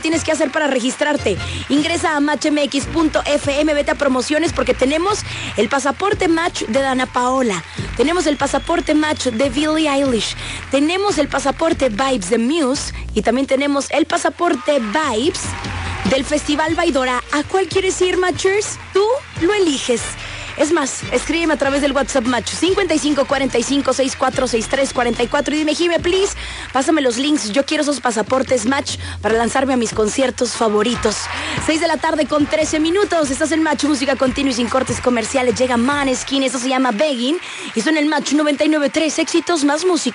tienes que hacer para registrarte? Ingresa a matchmx.fm, vete a promociones porque tenemos el pasaporte match de Dana Paola, tenemos el pasaporte match de Billie Eilish, tenemos el pasaporte Vibes de Muse y también tenemos el pasaporte Vibes del Festival Baidora. ¿A cuál quieres ir, matchers? Tú lo eliges. Es más, escríbeme a través del WhatsApp Match 55 45 64 63 44 y dime, Jime, please, pásame los links. Yo quiero esos pasaportes Match para lanzarme a mis conciertos favoritos. 6 de la tarde con 13 minutos. Estás en Match, música continua y sin cortes comerciales. Llega Maneskin, eso se llama Begging. Y son el Match 99.3, éxitos más música.